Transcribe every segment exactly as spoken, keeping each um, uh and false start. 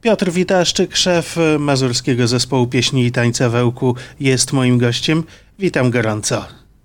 Piotr Witaszczyk, szef Mazurskiego Zespołu Pieśni i Tańca w Ełku, jest moim gościem. Witam gorąco.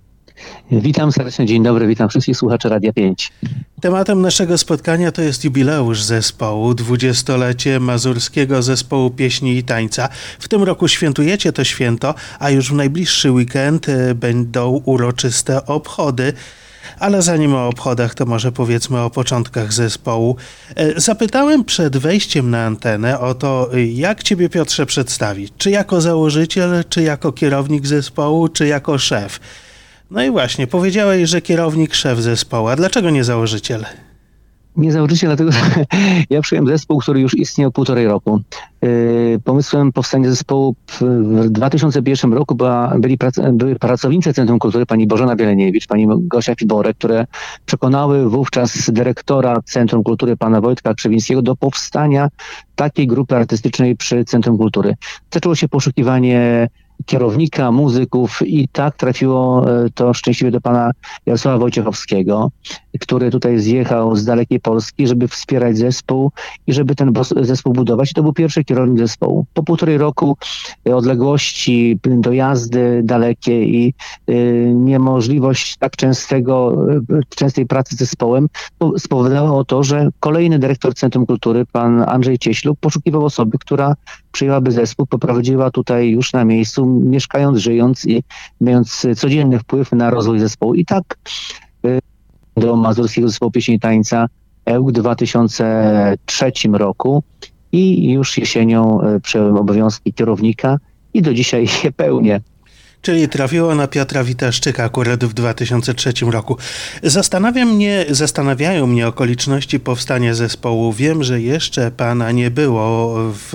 Witam serdecznie, dzień dobry, witam wszystkich słuchaczy Radia pięć. Tematem naszego spotkania to jest jubileusz zespołu, dwudziestolecie Mazurskiego Zespołu Pieśni i Tańca. W tym roku świętujecie to święto, a już w najbliższy weekend będą uroczyste obchody. Ale zanim o obchodach, to może powiedzmy o początkach zespołu. Zapytałem przed wejściem na antenę o to, jak ciebie, Piotrze, przedstawić. Czy jako założyciel, czy jako kierownik zespołu, czy jako szef. No i właśnie, powiedziałeś, że kierownik, szef zespołu. A dlaczego nie założyciel? Nie założyciel, dlatego że ja przyjąłem zespół, który już istniał półtorej roku. Pomysłem powstania zespołu w dwa tysiące pierwszym roku była, byli prac, były pracownice Centrum Kultury, pani Bożena Bieleniewicz, pani Gosia Fiborek, które przekonały wówczas dyrektora Centrum Kultury, pana Wojtka Krzewińskiego, do powstania takiej grupy artystycznej przy Centrum Kultury. Zaczęło się poszukiwanie kierownika, muzyków i tak trafiło to szczęśliwie do pana Jarosława Wojciechowskiego, który tutaj zjechał z dalekiej Polski, żeby wspierać zespół i żeby ten zespół budować. I to był pierwszy kierownik zespołu. Po półtorej roku odległości, dojazdy dalekie i y, niemożliwość tak częstego, częstej pracy z zespołem spowodowało to, że kolejny dyrektor Centrum Kultury, pan Andrzej Cieśluk, poszukiwał osoby, która przyjęłaby zespół, poprowadziła tutaj już na miejscu, mieszkając, żyjąc i mając codzienny wpływ na rozwój zespołu. I tak y, do Mazurskiego Zespołu Pieśni i Tańca Ełk w dwa tysiące trzecim roku i już jesienią przejąłem obowiązki kierownika i do dzisiaj je pełnię. Czyli trafiło na Piotra Witaszczyka akurat w dwa tysiące trzecim roku. Zastanawia mnie, zastanawiają mnie okoliczności powstania zespołu. Wiem, że jeszcze pana nie było w,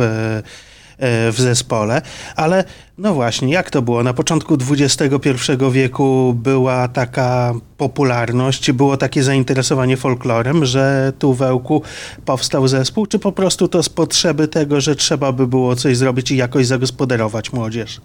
w zespole, ale no właśnie, jak to było? Na początku dwudziestego pierwszego wieku była taka popularność, było takie zainteresowanie folklorem, że tu w Ełku powstał zespół, czy po prostu to z potrzeby tego, że trzeba by było coś zrobić i jakoś zagospodarować młodzież?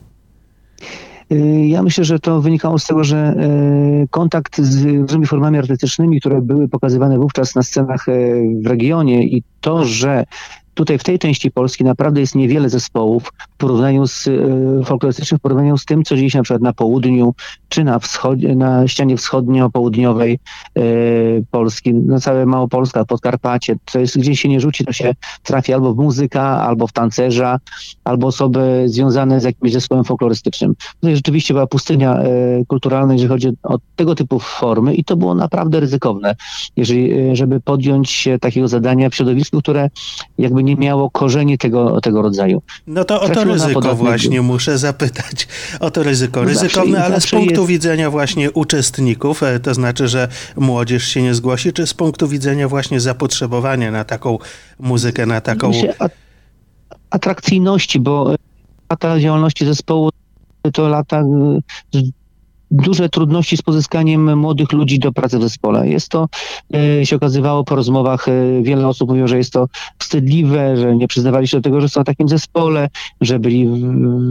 Ja myślę, że to wynikało z tego, że kontakt z różnymi formami artystycznymi, które były pokazywane wówczas na scenach w regionie i to, że tutaj w tej części Polski naprawdę jest niewiele zespołów w porównaniu z folklorystycznych, w porównaniu z tym, co dzieje się na przykład na południu, czy na, wschodzie, na ścianie wschodnio-południowej e, Polski, na całe Małopolska, Podkarpacie. To jest, gdzie się nie rzuci, to się trafi albo w muzyka, albo w tancerza, albo osoby związane z jakimś zespołem folklorystycznym. Tutaj rzeczywiście była pustynia e, kulturalna, jeżeli chodzi o tego typu formy i to było naprawdę ryzykowne, jeżeli, żeby podjąć się takiego zadania w środowisku, które jakby nie miało korzeni tego, tego rodzaju. No to o to ryzyko właśnie muszę zapytać. O to ryzyko. No Ryzykowne, zawsze, ale z punktu jest... widzenia właśnie uczestników, to znaczy, że młodzież się nie zgłosi, czy z punktu widzenia właśnie zapotrzebowania na taką muzykę, na taką... Myślę, atrakcyjności, bo lata działalności zespołu to lata duże trudności z pozyskaniem młodych ludzi do pracy w zespole. Jest to, e, się okazywało po rozmowach, e, wiele osób mówiło, że jest to wstydliwe, że nie przyznawali się do tego, że są w takim zespole, że byli w,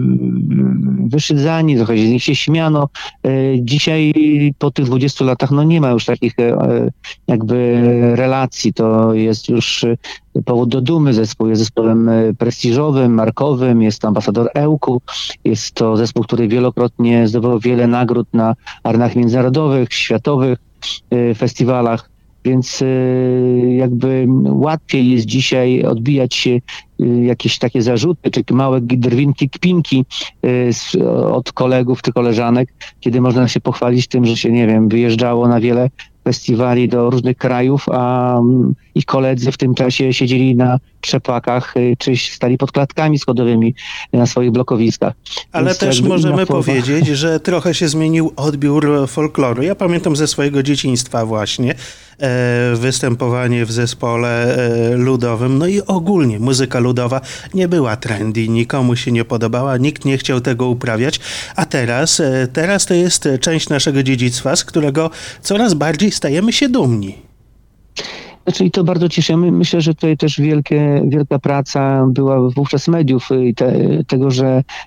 wyszydzani, trochę z nich się śmiano. E, dzisiaj po tych dwudziestu latach no nie ma już takich e, jakby relacji. To jest już powód do dumy. Zespół jest zespołem prestiżowym, markowym, jest to ambasador Ełku, jest to zespół, który wielokrotnie zdobywał wiele nagród na arenach międzynarodowych, światowych y, festiwalach, więc y, jakby łatwiej jest dzisiaj odbijać się y, jakieś takie zarzuty, czy małe drwinki, kpinki y, z, od kolegów czy koleżanek, kiedy można się pochwalić tym, że się, nie wiem, wyjeżdżało na wiele festiwali do różnych krajów, a ich koledzy w tym czasie siedzieli na trzepakach czy stali pod klatkami schodowymi na swoich blokowiskach. Ale Więc też możemy połowa... powiedzieć, że trochę się zmienił odbiór folkloru. Ja pamiętam ze swojego dzieciństwa właśnie e, występowanie w zespole e, ludowym, no i ogólnie muzyka ludowa nie była trendy, nikomu się nie podobała, nikt nie chciał tego uprawiać, a teraz, e, teraz to jest część naszego dziedzictwa, z którego coraz bardziej stajemy się dumni. Znaczy, i to bardzo cieszy. Myślę, że tutaj też wielkie, wielka praca była wówczas mediów i te, tego, że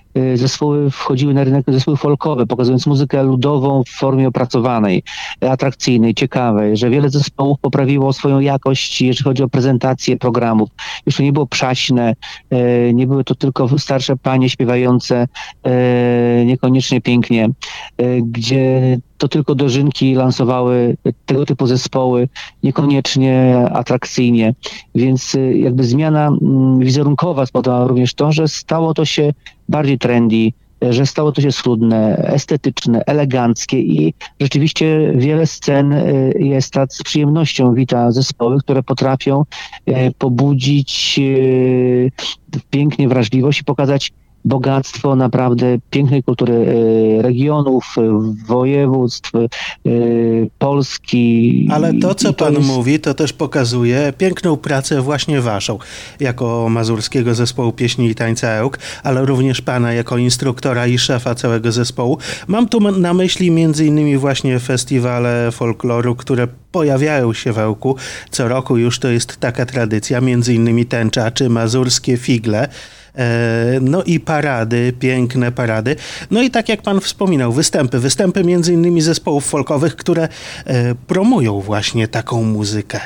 zespoły wchodziły na rynek, zespoły folkowe, pokazując muzykę ludową w formie opracowanej, atrakcyjnej, ciekawej, że wiele zespołów poprawiło swoją jakość, jeżeli chodzi o prezentację programów. Już to nie było przaśne, nie były to tylko starsze panie śpiewające niekoniecznie pięknie, gdzie to tylko dożynki lansowały tego typu zespoły, niekoniecznie atrakcyjnie, więc jakby zmiana wizerunkowa spowodowała również to, że stało to się bardziej trendy, że stało to się schludne, estetyczne, eleganckie i rzeczywiście wiele scen jest tak z przyjemnością wita zespoły, które potrafią pobudzić pięknie wrażliwość i pokazać bogactwo naprawdę pięknej kultury regionów, województw, Polski. Ale to, co to pan jest... mówi, to też pokazuje piękną pracę właśnie waszą, jako mazurskiego zespołu pieśni i tańca Ełk, ale również pana jako instruktora i szefa całego zespołu. Mam tu na myśli między innymi właśnie festiwale folkloru, które pojawiają się w Ełku. Co roku już to jest taka tradycja, między innymi tęcza czy mazurskie figle. No i parady, piękne parady. No i tak jak pan wspominał, występy, występy między innymi zespołów folkowych, które promują właśnie taką muzykę.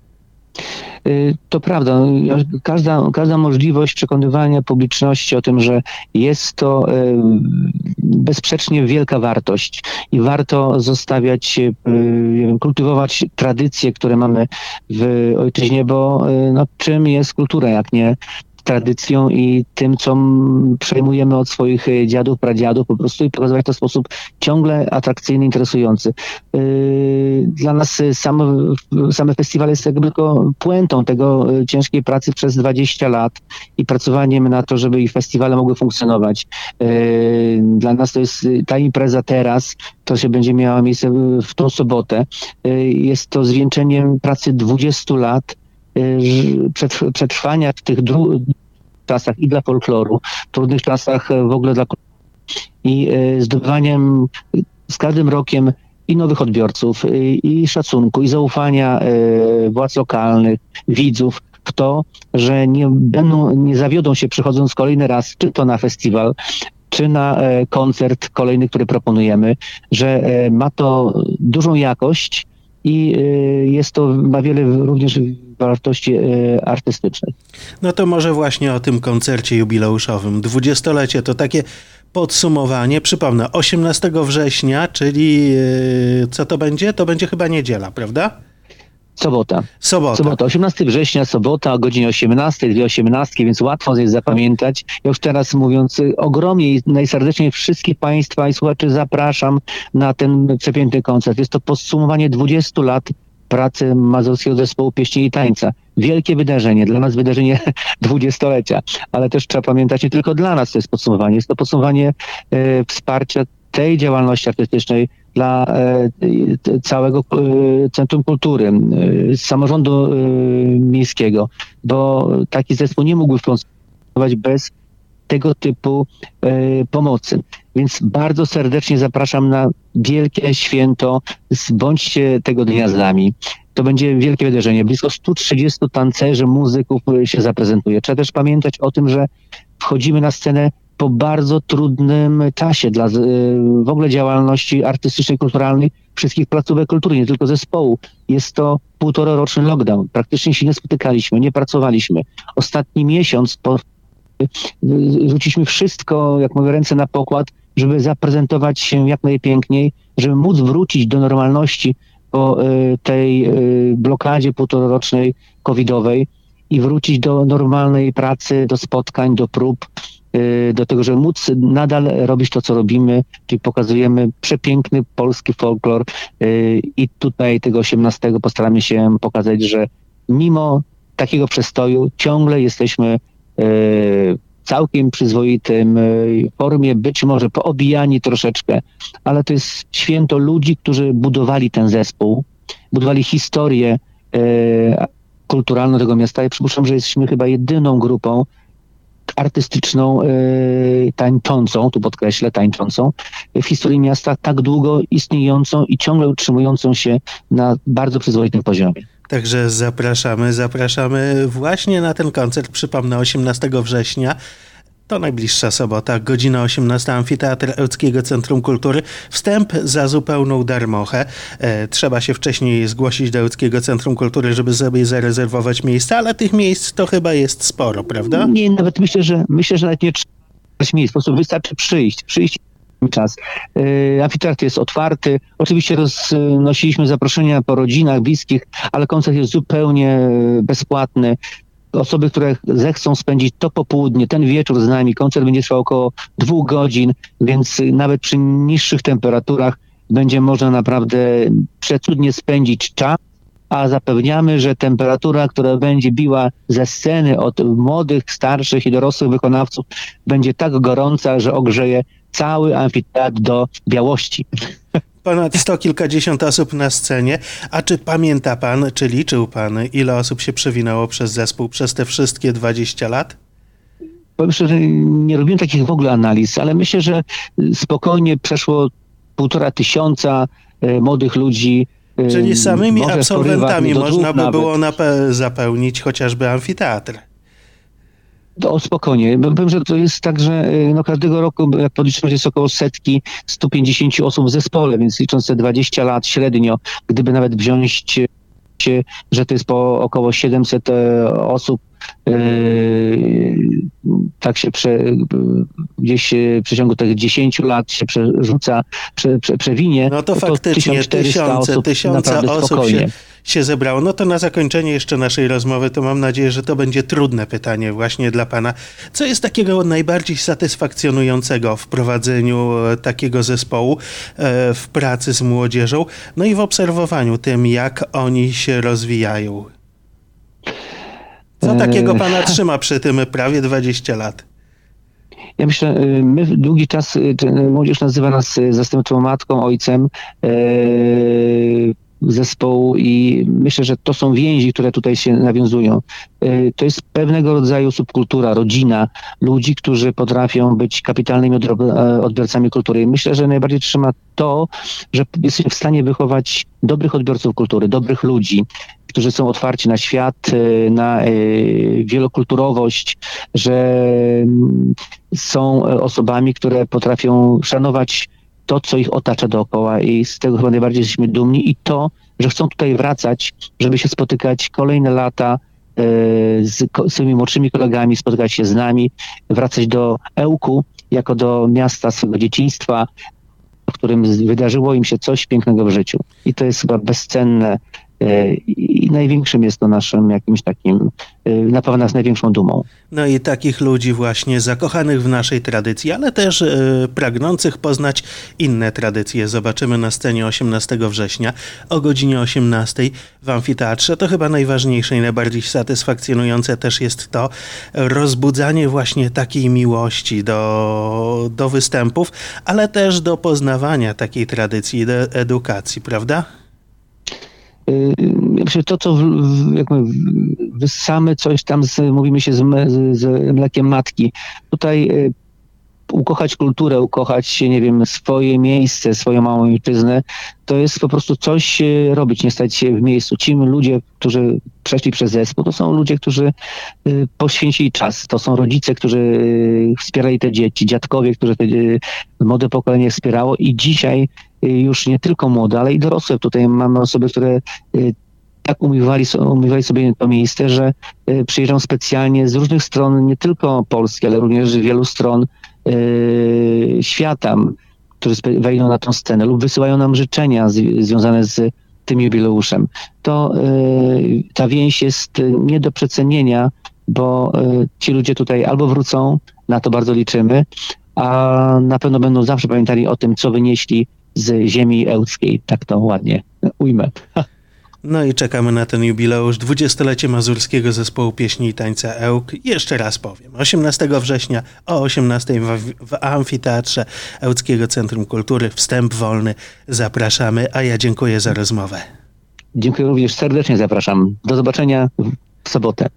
To prawda. Każda, każda możliwość przekonywania publiczności o tym, że jest to bezsprzecznie wielka wartość i warto zostawiać, nie wiem, kultywować tradycje, które mamy w ojczyźnie, bo no, czym jest kultura, jak nie tradycją i tym, co przejmujemy od swoich dziadów, pradziadów po prostu i pokazywać to w sposób ciągle atrakcyjny, interesujący. Dla nas same, same festiwal jest jakby tylko puentą tego ciężkiej pracy przez dwadzieścia lat i pracowaniem na to, żeby ich festiwale mogły funkcjonować. Dla nas to jest ta impreza teraz, to się będzie miała miejsce w tą sobotę. Jest to zwieńczeniem pracy dwudziestu lat przetrwania w tych dru- czasach i dla folkloru, trudnych czasach w ogóle dla i zdobywaniem z każdym rokiem i nowych odbiorców, i, i szacunku, i zaufania władz lokalnych, widzów w to, że nie będą, nie zawiodą się przychodząc kolejny raz, czy to na festiwal, czy na koncert kolejny, który proponujemy, że ma to dużą jakość i jest to, ma wiele również wartości artystycznej. No to może właśnie o tym koncercie jubileuszowym. Dwudziestolecie to takie podsumowanie. Przypomnę, osiemnastego września, czyli co to będzie? To będzie chyba niedziela, prawda? Sobota. Sobota. Sobota. osiemnastego września, sobota o godzinie osiemnastej, dwie osiemnastki, więc łatwo jest zapamiętać. Ja już teraz mówiąc ogromnie i najserdeczniej wszystkich Państwa i słuchaczy zapraszam na ten przepiękny koncert. Jest to podsumowanie dwudziestu lat pracy Mazurskiego Zespołu Pieśni i Tańca. Wielkie wydarzenie, dla nas wydarzenie dwudziestolecia, ale też trzeba pamiętać, nie tylko dla nas to jest podsumowanie, jest to podsumowanie e, wsparcia tej działalności artystycznej dla e, całego e, Centrum Kultury, e, samorządu e, miejskiego, bo taki zespół nie mógłby funkcjonować bez tego typu e, pomocy. Więc bardzo serdecznie zapraszam na wielkie święto. Bądźcie tego dnia z nami. To będzie wielkie wydarzenie. Blisko stu trzydziestu tancerzy, muzyków się zaprezentuje. Trzeba też pamiętać o tym, że wchodzimy na scenę po bardzo trudnym czasie dla w ogóle działalności artystycznej, kulturalnej wszystkich placówek kultury, nie tylko zespołu. Jest to półtororoczny lockdown. Praktycznie się nie spotykaliśmy, nie pracowaliśmy. Ostatni miesiąc po rzuciliśmy wszystko, jak mówię, ręce na pokład, żeby zaprezentować się jak najpiękniej, żeby móc wrócić do normalności po tej blokadzie półtororocznej covidowej i wrócić do normalnej pracy, do spotkań, do prób, do tego, żeby móc nadal robić to, co robimy, czyli pokazujemy przepiękny polski folklor i tutaj tego osiemnastego postaramy się pokazać, że mimo takiego przestoju ciągle jesteśmy w całkiem przyzwoitym formie, być może poobijani troszeczkę, ale to jest święto ludzi, którzy budowali ten zespół, budowali historię kulturalną tego miasta i przypuszczam, że jesteśmy chyba jedyną grupą artystyczną, tańczącą, tu podkreślę, tańczącą, w historii miasta tak długo istniejącą i ciągle utrzymującą się na bardzo przyzwoitym poziomie. Także zapraszamy, zapraszamy właśnie na ten koncert, przypomnę, osiemnastego września. To najbliższa sobota, godzina osiemnasta, Amfiteatr Ełckiego Centrum Kultury. Wstęp za zupełną darmochę. E, trzeba się wcześniej zgłosić do Ełckiego Centrum Kultury, żeby sobie zarezerwować miejsce, ale tych miejsc to chyba jest sporo, prawda? Nie, nawet myślę, że myślę, że nawet nie trzeba miejsc, po prostu wystarczy przyjść, przyjść czas. E, amfiteatr jest otwarty. Oczywiście roznosiliśmy zaproszenia po rodzinach, bliskich, ale koncert jest zupełnie bezpłatny. Osoby, które zechcą spędzić to popołudnie, ten wieczór z nami, koncert będzie trwał około dwóch godzin, więc nawet przy niższych temperaturach będzie można naprawdę przecudnie spędzić czas, a zapewniamy, że temperatura, która będzie biła ze sceny od młodych, starszych i dorosłych wykonawców, będzie tak gorąca, że ogrzeje cały amfiteatr do białości. Ponad sto kilkadziesiąt osób na scenie. A czy pamięta pan, czy liczył pan, ile osób się przewinęło przez zespół przez te wszystkie dwadzieścia lat? Powiem szczerze, nie robiłem takich w ogóle analiz, ale myślę, że spokojnie przeszło półtora tysiąca e, młodych ludzi. E, Czyli samymi może absolwentami można by nawet. było nape- zapełnić chociażby amfiteatr. To spokojnie. Powiem, że to jest tak, że no, każdego roku, jak podliczymy, jest około setki, sto pięćdziesiąt osób w zespole, więc licząc te dwadzieścia lat średnio, gdyby nawet wziąć, że to jest po około siedemset osób, yy, tak się prze, gdzieś w przeciągu tych dziesięciu lat się przerzuca, prze, prze, przewinie. No to, to faktycznie tysiące, osób, tysiące osób się, się, się zebrało. No to na zakończenie jeszcze naszej rozmowy, to mam nadzieję, że to będzie trudne pytanie właśnie dla pana. Co jest takiego najbardziej satysfakcjonującego w prowadzeniu takiego zespołu, w pracy z młodzieżą, no i w obserwowaniu tym, jak oni się rozwijają? Co takiego pana trzyma przy tym prawie dwadzieścia lat? Ja myślę, my długi czas, młodzież nazywa nas zastępczą matką, ojcem zespołu i myślę, że to są więzi, które tutaj się nawiązują. To jest pewnego rodzaju subkultura, rodzina ludzi, którzy potrafią być kapitalnymi odbiorcami kultury. I myślę, że najbardziej trzyma to, że jesteśmy w stanie wychować dobrych odbiorców kultury, dobrych ludzi, którzy są otwarci na świat, na wielokulturowość, że są osobami, które potrafią szanować to, co ich otacza dookoła i z tego chyba najbardziej jesteśmy dumni i to, że chcą tutaj wracać, żeby się spotykać kolejne lata z swoimi młodszymi kolegami, spotykać się z nami, wracać do Ełku jako do miasta swojego dzieciństwa, w którym wydarzyło im się coś pięknego w życiu. I to jest chyba bezcenne i największym jest to naszym jakimś takim, na pewno nas największą dumą. No i takich ludzi właśnie zakochanych w naszej tradycji, ale też y, pragnących poznać inne tradycje. Zobaczymy na scenie osiemnastego września o godzinie osiemnastej w amfiteatrze. To chyba najważniejsze i najbardziej satysfakcjonujące też jest to rozbudzanie właśnie takiej miłości do, do występów, ale też do poznawania takiej tradycji i do edukacji, prawda? Myślę, to, co jakby wyssamy coś tam, z, mówimy się z, z, z mlekiem matki. Tutaj ukochać kulturę, ukochać, nie wiem, swoje miejsce, swoją małą ojczyznę, to jest po prostu coś robić, nie stać się w miejscu. Ci ludzie, którzy przeszli przez zespół, to są ludzie, którzy poświęcili czas. To są rodzice, którzy wspierali te dzieci, dziadkowie, którzy te młode pokolenie wspierało i dzisiaj już nie tylko młode, ale i dorosłe. Tutaj mamy osoby, które tak umiewali, umiewali sobie to miejsce, że przyjeżdżają specjalnie z różnych stron, nie tylko Polski, ale również z wielu stron yy, świata, którzy wejdą na tę scenę lub wysyłają nam życzenia z, związane z tym jubileuszem. To yy, ta więź jest nie do przecenienia, bo yy, ci ludzie tutaj albo wrócą, na to bardzo liczymy, a na pewno będą zawsze pamiętali o tym, co wynieśli z ziemi ełckiej. Tak to ładnie ujmę. No i czekamy na ten jubileusz, dwudziestolecie Mazurskiego Zespołu Pieśni i Tańca Ełk. Jeszcze raz powiem, osiemnastego września o osiemnastej w, w Amfiteatrze Ełckiego Centrum Kultury. Wstęp wolny. Zapraszamy, a ja dziękuję za rozmowę. Dziękuję również serdecznie, zapraszam. Do zobaczenia w sobotę.